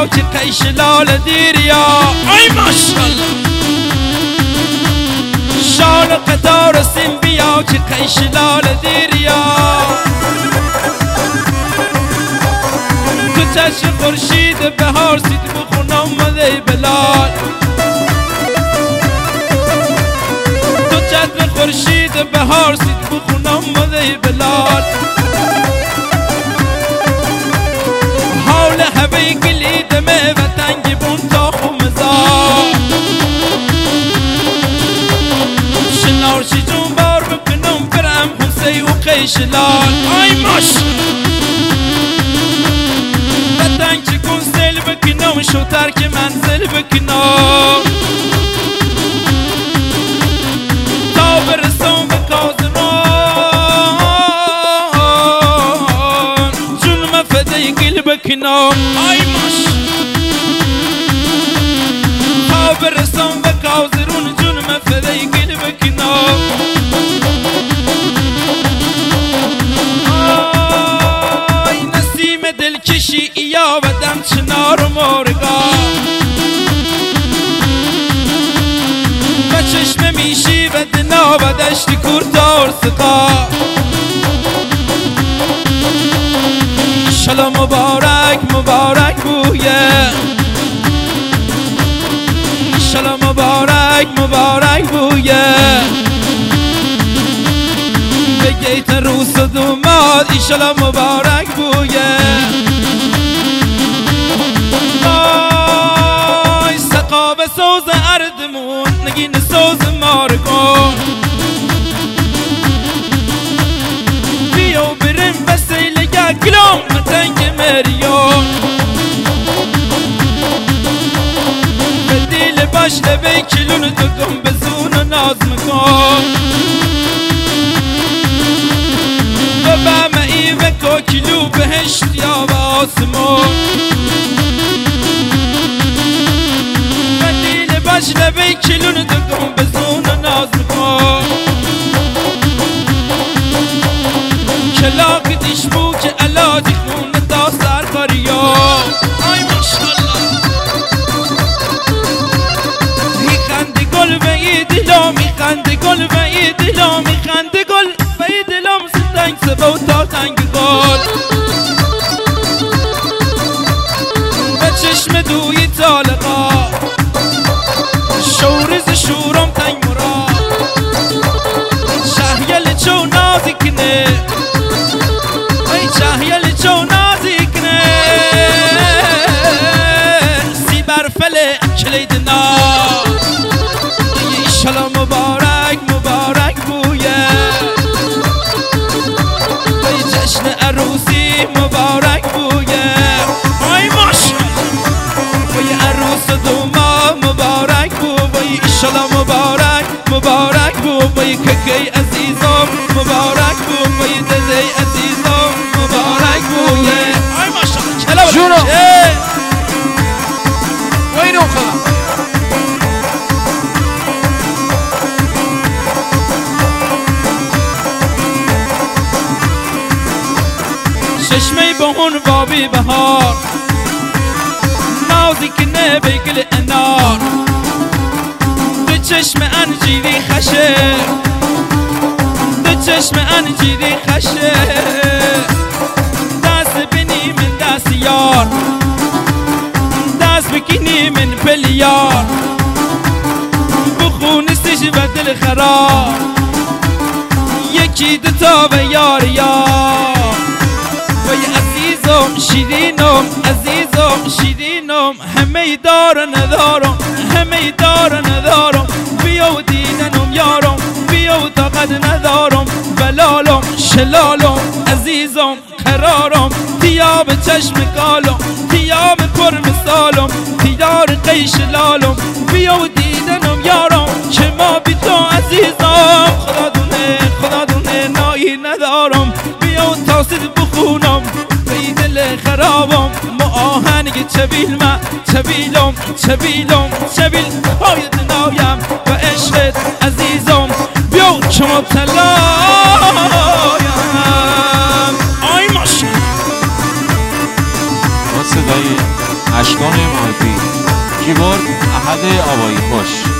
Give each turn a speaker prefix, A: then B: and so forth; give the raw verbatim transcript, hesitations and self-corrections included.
A: بیا که قیش لال دیریا ای ماشالله شال قطار سیم بیا که قیش لال دیریا تو چشم خورشید بهار سید بخونم مده بلال تو چشم خورشید بهار سید بخونم مده بلال حول هوی گلی دمه و تنگ بون تا خمزار شنارشی جون بار بکنم برم حسی و قیش لال آی ماش و تنگ چکون سل بکنم شوتر که منزل بکنم تا برسم به کازران جون مفده گل بکنم آی ماش تا برسم به کازرون جون مفده گل بکنم آی نسیم دلکشی یا بدم چنار و مرگا و چشم میشی و دنا و دشت کورتار سقا انشالله مبارک مبارک بویه انشالله مبارک مبارک بویه بگیت روس دوماد انشالله مبارک بویه آی سقا به سوز اردمون نگین سوز مارگون بیو برم بسیل یا گلوم متنگ مریون به دیل باش لبه کلون دکم بزون و ناز مکن و بمعی و کوکلو بهشت یا و آسمون و دیل باش لبه کلون دکم بزون و ناز مکن کلاک دیش بو که علاجی خونه تا سر کاریا آی ماشالله میخنده گل و ای دلا میخنده گل و ای دلا میخنده گل و ای دلام سنگ سبا و تا تنگ گل و چشم دوی طالقا شورز شورم تنگ مرا شهیل چو نازکنه ای شهیل چو نازکنه سی برفله کلیدنا انشالله مبارک مبارک بویه ای جشن عروسی مبارک بویه آی ماشالله وی عروس دوما مبارک بو وی انشالله مبارک مبارک بو وی ککی عزیزم مبارک بو وی دزی عزیزم مبارک بویه آی ماشالله کلا
B: جونو
A: بچه
B: وینو خلا
A: چشمه بهون بابی بهار نازی کنه بگل انار دو چشم انجیری خشه دو چشم انجیری خشه دست بینی من دست یار دست بکنی من پلیار بخونستش و دل خراب یکی دوتا و یار یار وی عزیزم شیرینم عزیزم شیرینم همه دار ندارم همه دار ندارم بیا و دیدنم یارم بیا و طاقت ندارم بلالم شلالم عزیزم قرارم تیاب چشم کالم تیاب پر مثالم تیار قیش لالم بیا و دیدنم یارم که ما بی تو عزیزم خدا دونه خدا دونه نایی ندارم بیا و تاسید بخونم بی دل خرابم آهنگ چبیل من چبیلم چبیلم چبیل های دنایم و عشقت عزیزم بیا که مبتلایم
B: با صدای اشکان بزرگ احد آبایی خوش.